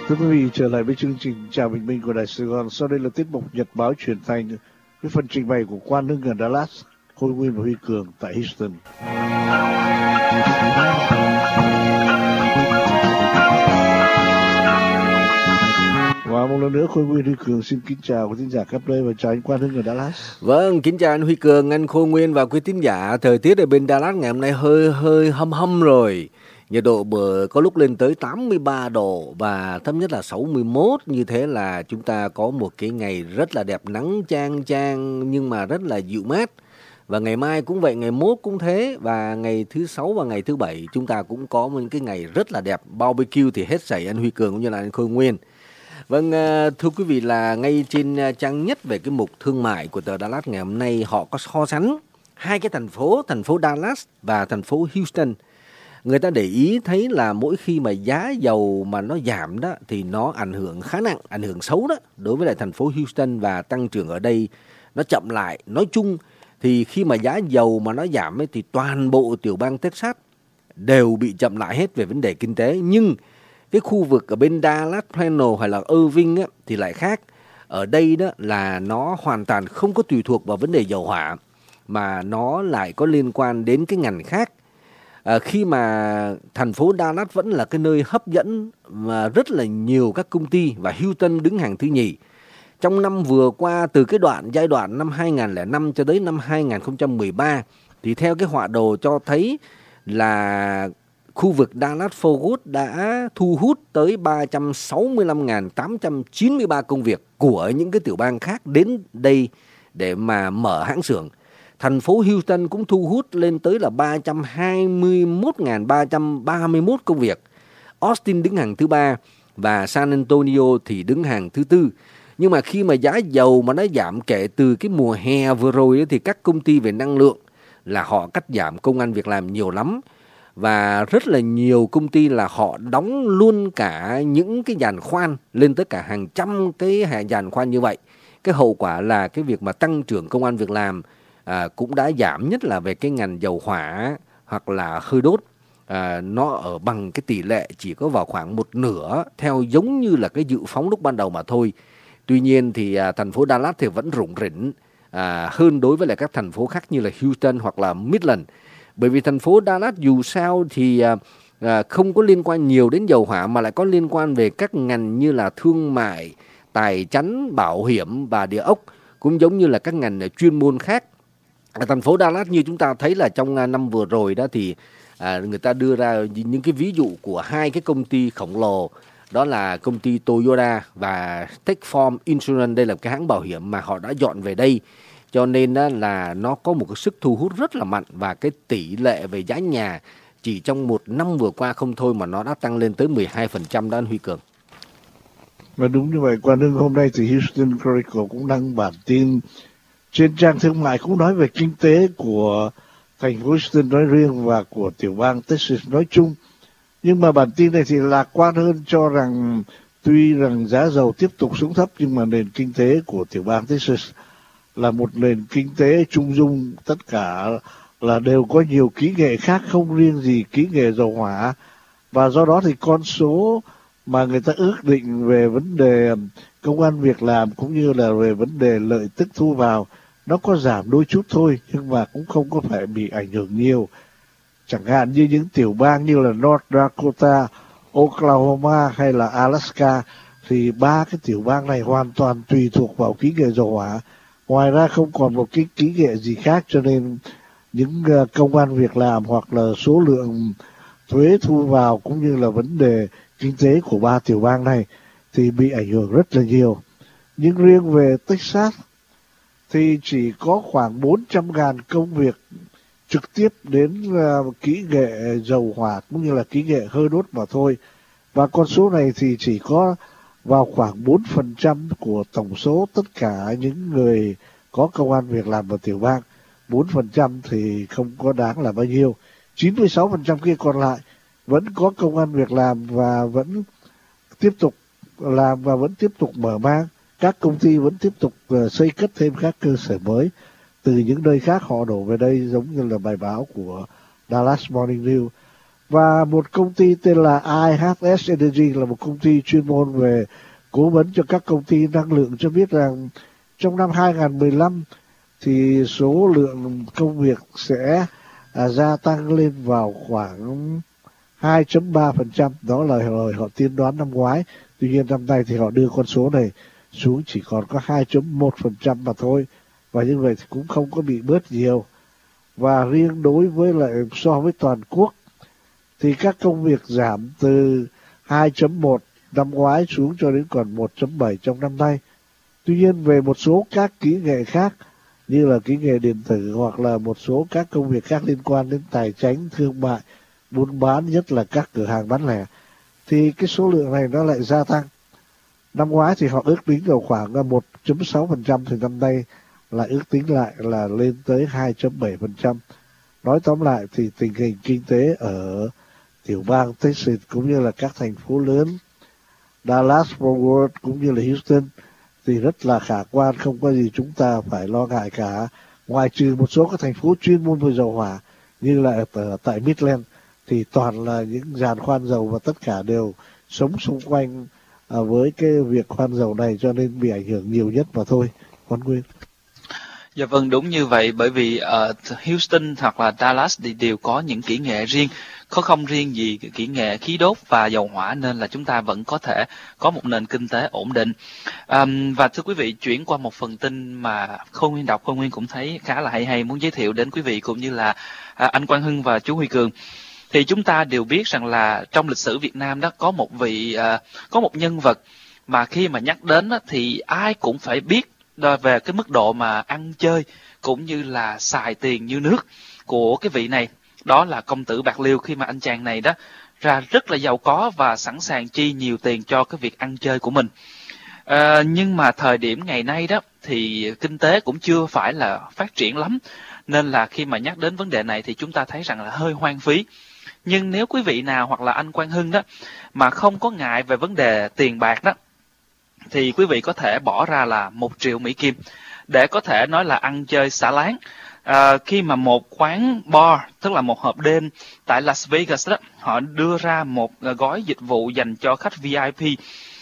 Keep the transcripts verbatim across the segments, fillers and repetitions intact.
Thưa quý vị, trở lại với chương trình Chào Bình Minh của Đài Sài Gòn. Sau đây là tiết mục Nhật báo truyền thanh với phần trình bày của Quang Hưng ở Dallas, Khôi Nguyên và Huy Cường tại Houston. Và một lần nữa Khôi Nguyên, Huy Cường xin kính chào quý thính giả khắp nơi và chào anh Quang Hưng ở Dallas. Vâng, kính chào anh Huy Cường, anh Khôi Nguyên và quý thính giả. Thời tiết ở bên Dallas ngày hôm nay hơi hơi hâm hâm rồi. Nhiệt độ bờ có lúc lên tới tám mươi ba độ và thấp nhất là sáu mươi mốt. Như thế là chúng ta có một cái ngày rất là đẹp, nắng chang chang nhưng mà rất là dịu mát. Và ngày mai cũng vậy, ngày mốt cũng thế. Và ngày thứ sáu và ngày thứ bảy chúng ta cũng có một cái ngày rất là đẹp. Barbecue thì hết sảy anh Huy Cường cũng như là anh Khôi Nguyên. Vâng, thưa quý vị, là ngay trên trang nhất về cái mục thương mại của tờ Dallas ngày hôm nay, họ có so sánh hai cái thành phố, thành phố Dallas và thành phố Houston. Người ta để ý thấy là mỗi khi mà giá dầu mà nó giảm đó thì nó ảnh hưởng khá nặng, ảnh hưởng xấu đó đối với lại thành phố Houston, và tăng trưởng ở đây nó chậm lại. Nói chung thì khi mà giá dầu mà nó giảm ấy, thì toàn bộ tiểu bang Texas đều bị chậm lại hết về vấn đề kinh tế. Nhưng cái khu vực ở bên Dallas, Plano hay là Irving á, thì lại khác. Ở đây đó là nó hoàn toàn không có tùy thuộc vào vấn đề dầu hỏa, mà nó lại có liên quan đến cái ngành khác. À, khi mà thành phố Dallas vẫn là cái nơi hấp dẫn và rất là nhiều các công ty, và Houston đứng hàng thứ nhì. Trong năm vừa qua, từ cái đoạn giai đoạn năm hai không không năm cho tới năm hai không một ba, thì theo cái họa đồ cho thấy là khu vực Dallas-Fort Worth đã thu hút tới ba trăm sáu mươi lăm nghìn tám trăm chín mươi ba công việc của những cái tiểu bang khác đến đây để mà mở hãng xưởng. Thành phố Houston cũng thu hút lên tới là ba trăm hai mươi mốt nghìn ba trăm ba mươi mốt công việc. Austin đứng hàng thứ ba và San Antonio thì đứng hàng thứ tư. Nhưng mà khi mà giá dầu mà nó giảm kể từ cái mùa hè vừa rồi ấy, thì các công ty về năng lượng là họ cắt giảm công ăn việc làm nhiều lắm. Và rất là nhiều công ty là họ đóng luôn cả những cái giàn khoan lên tới cả hàng trăm cái giàn khoan như vậy. Cái hậu quả là cái việc mà tăng trưởng công ăn việc làm à, cũng đã giảm, nhất là về cái ngành dầu hỏa hoặc là hơi đốt. À, nó ở bằng cái tỷ lệ chỉ có vào khoảng một nửa theo giống như là cái dự phóng lúc ban đầu mà thôi. Tuy nhiên thì à, thành phố Dallas thì vẫn rủng rỉnh à, hơn đối với lại các thành phố khác như là Houston hoặc là Midland. Bởi vì thành phố Dallas dù sao thì à, à, không có liên quan nhiều đến dầu hỏa, mà lại có liên quan về các ngành như là thương mại, tài chánh, bảo hiểm và địa ốc, cũng giống như là các ngành chuyên môn khác. Ở thành phố Dallas như chúng ta thấy là trong à, năm vừa rồi đó thì à, người ta đưa ra những cái ví dụ của hai cái công ty khổng lồ, đó là công ty Toyota và State Farm Insurance. Đây là cái hãng bảo hiểm mà họ đã dọn về đây. Cho nên là nó có một cái sức thu hút rất là mạnh, và cái tỷ lệ về giá nhà chỉ trong một năm vừa qua không thôi mà nó đã tăng lên tới mười hai phần trăm đó anh Huy Cường. Và đúng như vậy, Quang Hưng, hôm nay thì Houston Chronicle cũng đăng bản tin trên trang thương mại, cũng nói về kinh tế của thành phố Houston nói riêng và của tiểu bang Texas nói chung. Nhưng mà bản tin này thì lạc quan hơn, cho rằng tuy rằng giá dầu tiếp tục xuống thấp nhưng mà nền kinh tế của tiểu bang Texas là một nền kinh tế trung dung, tất cả là đều có nhiều kỹ nghệ khác, không riêng gì kỹ nghệ dầu hỏa. Và do đó thì con số mà người ta ước định về vấn đề công ăn việc làm cũng như là về vấn đề lợi tức thu vào nó có giảm đôi chút thôi, nhưng mà cũng không có phải bị ảnh hưởng nhiều. Chẳng hạn như những tiểu bang như là North Dakota, Oklahoma hay là Alaska, thì ba cái tiểu bang này hoàn toàn tùy thuộc vào kỹ nghệ dầu hỏa. Ngoài ra không còn một cái kỹ nghệ gì khác, cho nên những công ăn việc làm hoặc là số lượng thuế thu vào cũng như là vấn đề kinh tế của ba tiểu bang này thì bị ảnh hưởng rất là nhiều. Nhưng riêng về Texas thì chỉ có khoảng bốn trăm nghìn công việc trực tiếp đến uh, kỹ nghệ dầu hỏa cũng như là kỹ nghệ hơi đốt mà thôi. Và con số này thì chỉ có vào khoảng bốn phần trăm của tổng số tất cả những người có công ăn việc làm ở tiểu bang. bốn phần trăm thì không có đáng là bao nhiêu. chín mươi sáu phần trăm kia còn lại vẫn có công ăn việc làm và vẫn tiếp tục làm và vẫn tiếp tục mở mang. Các công ty vẫn tiếp tục uh, xây cất thêm các cơ sở mới từ những nơi khác họ đổ về đây, giống như là bài báo của Dallas Morning News. Và một công ty tên là i hát ét Energy là một công ty chuyên môn về cố vấn cho các công ty năng lượng cho biết rằng trong năm hai không một lăm thì số lượng công việc sẽ à, gia tăng lên vào khoảng hai phẩy ba phần trăm. Đó là lời họ tiên đoán năm ngoái. Tuy nhiên năm nay thì họ đưa con số này xuống chỉ còn có hai phẩy một phần trăm mà thôi. Và như vậy thì cũng không có bị bớt nhiều. Và riêng đối với lại so với toàn quốc thì các công việc giảm từ hai phẩy một năm ngoái xuống cho đến còn một phẩy bảy trong năm nay. Tuy nhiên về một số các kỹ nghệ khác như là kỹ nghệ điện tử hoặc là một số các công việc khác liên quan đến tài chính, thương mại, buôn bán, nhất là các cửa hàng bán lẻ, thì cái số lượng này nó lại gia tăng. Năm ngoái thì họ ước tính vào khoảng một phẩy sáu phần trăm, thì năm nay lại ước tính lại là lên tới hai phẩy bảy phần trăm. Nói tóm lại thì tình hình kinh tế ở tiểu bang Texas cũng như là các thành phố lớn Dallas, Fort Worth cũng như là Houston thì rất là khả quan, không có gì chúng ta phải lo ngại cả, ngoại trừ một số các thành phố chuyên môn về dầu hỏa như là ở tại Midland thì toàn là những giàn khoan dầu và tất cả đều sống xung quanh à, với cái việc khoan dầu này, cho nên bị ảnh hưởng nhiều nhất mà thôi. Quán Nguyên. Dạ vâng, đúng như vậy, bởi vì ở uh, Houston hoặc là Dallas thì đều có những kỹ nghệ riêng, có không riêng gì kỹ nghệ khí đốt và dầu hỏa, nên là chúng ta vẫn có thể có một nền kinh tế ổn định. Um, và thưa quý vị, chuyển qua một phần tin mà Khôi Nguyên đọc, Khôi Nguyên cũng thấy khá là hay hay muốn giới thiệu đến quý vị cũng như là uh, anh Quang Hưng và chú Huy Cường. Thì chúng ta đều biết rằng là trong lịch sử Việt Nam đó có một vị uh, có một nhân vật mà khi mà nhắc đến đó, thì ai cũng phải biết về cái mức độ mà ăn chơi cũng như là xài tiền như nước của cái vị này. Đó là công tử Bạc Liêu, khi mà anh chàng này đó ra rất là giàu có và sẵn sàng chi nhiều tiền cho cái việc ăn chơi của mình. À, nhưng mà thời điểm ngày nay đó thì kinh tế cũng chưa phải là phát triển lắm, nên là khi mà nhắc đến vấn đề này thì chúng ta thấy rằng là hơi hoang phí. Nhưng nếu quý vị nào hoặc là anh Quang Hưng đó mà không có ngại về vấn đề tiền bạc đó, thì quý vị có thể bỏ ra là một triệu Mỹ Kim để có thể nói là ăn chơi xả láng. À, khi mà một quán bar, tức là một hộp đêm tại Las Vegas đó, họ đưa ra một gói dịch vụ dành cho khách vê i pê.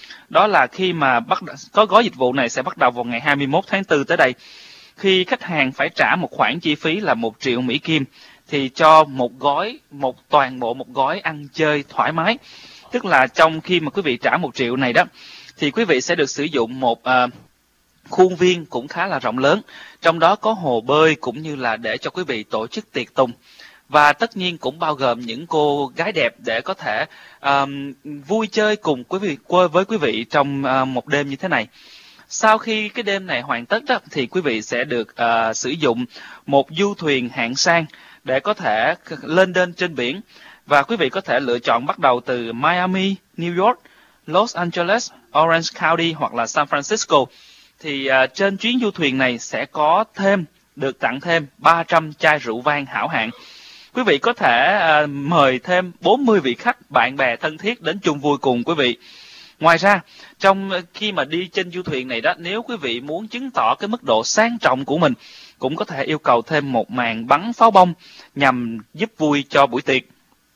Đó là khi mà bắt có gói dịch vụ này sẽ bắt đầu vào ngày hai mươi mốt tháng tư tới đây. Khi khách hàng phải trả một khoản chi phí là một triệu Mỹ Kim thì cho một gói, một toàn bộ một gói ăn chơi thoải mái. Tức là trong khi mà quý vị trả một triệu này đó, thì quý vị sẽ được sử dụng một uh, khuôn viên cũng khá là rộng lớn, trong đó có hồ bơi cũng như là để cho quý vị tổ chức tiệc tùng. Và tất nhiên cũng bao gồm những cô gái đẹp để có thể um, vui chơi cùng quý vị với quý vị trong uh, một đêm như thế này. Sau khi cái đêm này hoàn tất đó, thì quý vị sẽ được uh, sử dụng một du thuyền hạng sang để có thể lên đên trên biển. Và quý vị có thể lựa chọn bắt đầu từ Miami, New York, Los Angeles, Orange County hoặc là San Francisco. Thì uh, trên chuyến du thuyền này sẽ có thêm, được tặng thêm ba trăm chai rượu vang hảo hạng. Quý vị có thể uh, mời thêm bốn mươi vị khách, bạn bè thân thiết đến chung vui cùng quý vị. Ngoài ra, trong khi mà đi trên du thuyền này đó, nếu quý vị muốn chứng tỏ cái mức độ sang trọng của mình, cũng có thể yêu cầu thêm một màn bắn pháo bông nhằm giúp vui cho buổi tiệc.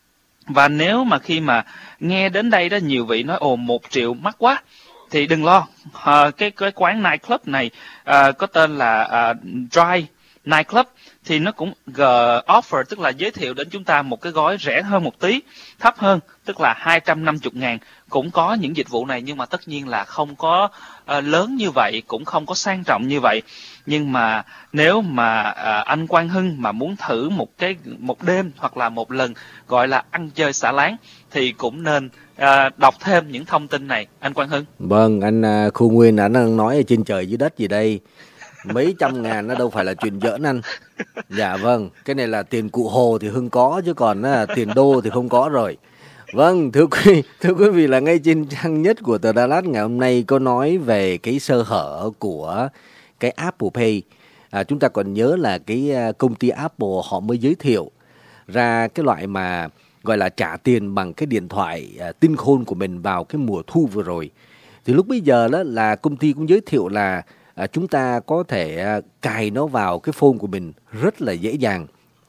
Và nếu mà khi mà nghe đến đây đó, nhiều vị nói ồ một triệu mắc quá, thì đừng lo. À, cái cái quán nightclub này à, có tên là à, Dry Nightclub, thì nó cũng g offer, tức là giới thiệu đến chúng ta một cái gói rẻ hơn một tí, thấp hơn, tức là hai trăm năm mươi ngàn. Cũng có những dịch vụ này, nhưng mà tất nhiên là không có uh, lớn như vậy, cũng không có sang trọng như vậy. Nhưng mà nếu mà uh, anh Quang Hưng mà muốn thử một cái một đêm hoặc là một lần gọi là ăn chơi xả láng, thì cũng nên uh, đọc thêm những thông tin này, anh Quang Hưng. Vâng, anh uh, Khu Nguyên anh đang nói ở trên trời dưới đất gì đây. Mấy trăm ngàn nó đâu phải là chuyện giỡn anh. Dạ vâng, cái này là tiền cụ Hồ thì Hưng có, chứ còn uh, tiền đô thì không có rồi. Vâng, thưa quý, thưa quý vị, là ngay trên trang nhất của tờ Dallas ngày hôm nay có nói về cái sơ hở của cái Apple Pay. À, chúng ta còn nhớ là cái công ty Apple họ mới giới thiệu ra cái loại mà gọi là trả tiền bằng cái điện thoại à, tinh khôn của mình vào cái mùa thu vừa rồi. Thì lúc bây giờ đó là công ty cũng giới thiệu là à, chúng ta có thể à, cài nó vào cái phone của mình rất là dễ dàng.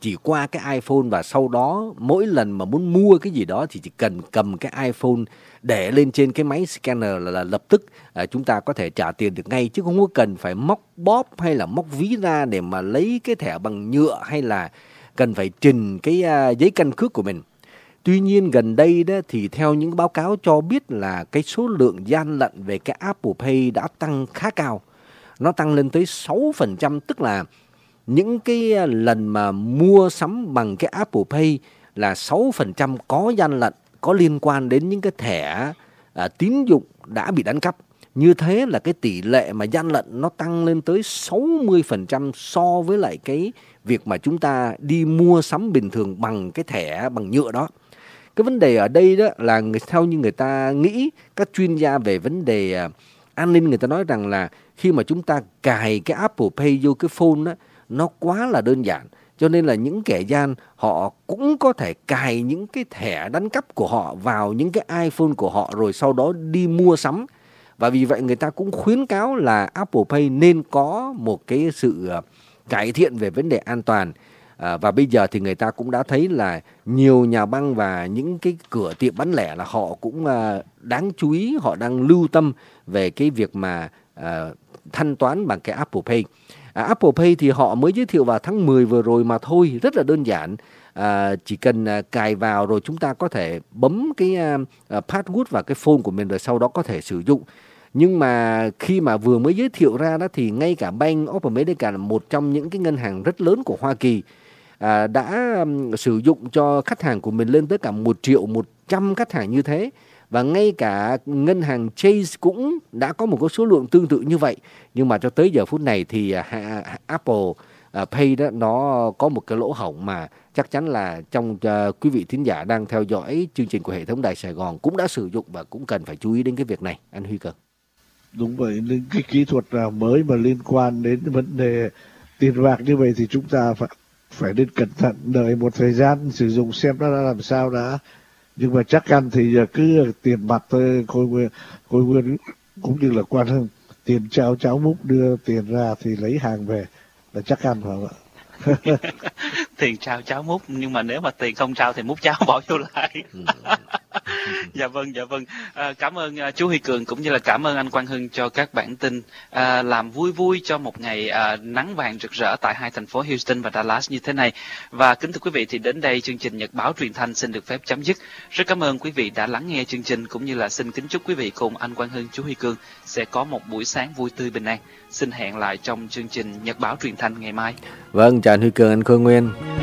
chỉ qua cái iPhone, và sau đó mỗi lần mà muốn mua cái gì đó thì chỉ cần cầm cái iPhone để lên trên cái máy scanner là, là lập tức à, chúng ta có thể trả tiền được ngay, chứ không có cần phải móc bóp hay là móc ví ra để mà lấy cái thẻ bằng nhựa, hay là cần phải trình cái à, giấy căn cước của mình. Tuy nhiên gần đây đó thì theo những báo cáo cho biết là cái số lượng gian lận về cái Apple Pay đã tăng khá cao. Nó tăng lên tới sáu phần trăm, tức là những cái lần mà mua sắm bằng cái Apple Pay là sáu phần trăm có gian lận, có liên quan đến những cái thẻ à, tín dụng đã bị đánh cắp. Như thế là cái tỷ lệ mà gian lận nó tăng lên tới sáu mươi phần trăm so với lại cái việc mà chúng ta đi mua sắm bình thường bằng cái thẻ bằng nhựa đó. Cái vấn đề ở đây đó là người, theo như người ta nghĩ, các chuyên gia về vấn đề uh, an ninh người ta nói rằng là khi mà chúng ta cài cái Apple Pay vô cái phone đó, nó quá là đơn giản. Cho nên là những kẻ gian họ cũng có thể cài những cái thẻ đánh cắp của họ vào những cái iPhone của họ rồi sau đó đi mua sắm. Và vì vậy người ta cũng khuyến cáo là Apple Pay nên có một cái sự uh, cải thiện về vấn đề an toàn. À, và bây giờ thì người ta cũng đã thấy là nhiều nhà băng và những cái cửa tiệm bán lẻ là họ cũng à, đáng chú ý, họ đang lưu tâm về cái việc mà à, thanh toán bằng cái Apple Pay. À, Apple Pay thì họ mới giới thiệu vào tháng mười vừa rồi mà thôi, rất là đơn giản. À, chỉ cần à, cài vào rồi chúng ta có thể bấm cái à, password vào cái phone của mình rồi sau đó có thể sử dụng. Nhưng mà khi mà vừa mới giới thiệu ra đó thì ngay cả Bank of America là một trong những cái ngân hàng rất lớn của Hoa Kỳ À, đã um, sử dụng cho khách hàng của mình lên tới cả một triệu một trăm khách hàng như thế. Và ngay cả ngân hàng Chase cũng đã có một cái số lượng tương tự như vậy. Nhưng mà cho tới giờ phút này thì uh, Apple uh, Pay đó nó có một cái lỗ hổng mà chắc chắn là trong uh, quý vị thính giả đang theo dõi chương trình của hệ thống Đài Sài Gòn cũng đã sử dụng và cũng cần phải chú ý đến cái việc này. Anh Huy Cường. Đúng vậy, những cái kỹ thuật nào mới mà liên quan đến vấn đề tiền bạc như vậy thì chúng ta phải phải nên cẩn thận, đợi một thời gian sử dụng xem nó đã làm sao đã. Nhưng mà chắc ăn thì cứ tiền mặt thôi, Khôi Nguyên, Khôi Nguyên cũng như là Quan Hưng, tiền trao cháu múc đưa tiền ra thì lấy hàng về là chắc ăn phải không ạ? Tiền trao cháu múc, nhưng mà nếu mà tiền không trao thì múc cháu bỏ vô lại. Dạ vâng, dạ vâng. À, cảm ơn uh, chú Huy Cường cũng như là cảm ơn anh Quang Hưng cho các bản tin uh, làm vui vui cho một ngày uh, nắng vàng rực rỡ tại hai thành phố Houston và Dallas như thế này. Và kính thưa quý vị, thì đến đây chương trình Nhật báo truyền thanh xin được phép chấm dứt. Rất cảm ơn quý vị đã lắng nghe chương trình, cũng như là xin kính chúc quý vị cùng anh Quang Hưng, chú Huy Cường sẽ có một buổi sáng vui tươi bình an. Xin hẹn lại trong chương trình Nhật báo truyền thanh ngày mai. Vâng, chào anh Huy Cường, anh Khôi Nguyên.